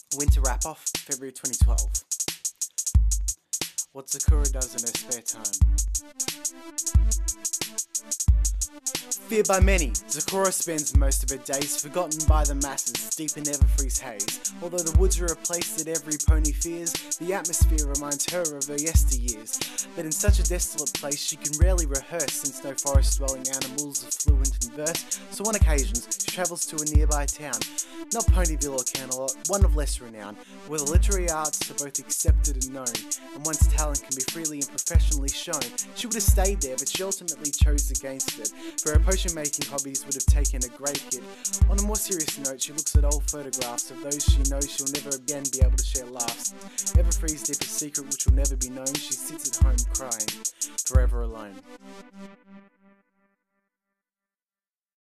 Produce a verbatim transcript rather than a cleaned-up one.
Winter wrap-off, February twenty twelve. What Sakura does in her spare time. Feared by many, Sakura spends most of her days forgotten by the masses, deep in Everfree's haze. Although the woods are a place that every pony fears, the atmosphere reminds her of her yesteryears. But in such a desolate place she can rarely rehearse, since no forest-dwelling animals are fluent in verse. So on occasions, she travels to a nearby town, not Ponyville or Camelot, one of less renown, where the literary arts are both accepted and known, and one's talent can be freely and professionally shown. She would have stayed there, but she ultimately chose against it, for her potion-making hobbies would have taken a great hit. On a more serious note, she looks at old photographs of those she knows she'll never again be able to share laughs. Everfree's deepest secret which will never be known, she sits at home crying, forever alone.